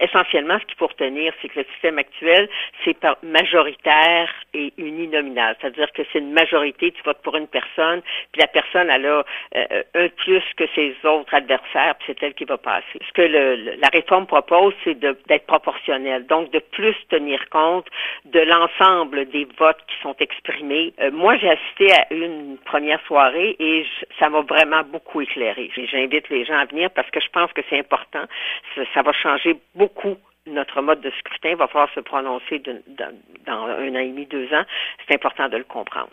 essentiellement, ce qu'il faut retenir, c'est que le système actuel, c'est par majoritaire et uninominal. C'est-à-dire que c'est une majorité, tu votes pour une personne, puis la personne, elle a un plus que ses autres adversaires, puis c'est elle qui va passer. Ce que la réforme propose, c'est d'être proportionnel, donc de plus tenir compte de l'ensemble des votes qui sont exprimés. Moi, j'ai assisté à une première soirée et ça m'a vraiment beaucoup éclairé. J'invite les gens à venir parce que je pense que c'est important. Ça va changer beaucoup notre mode de scrutin. Il va falloir se prononcer dans 1 an et demi, 2 ans. C'est important de le comprendre.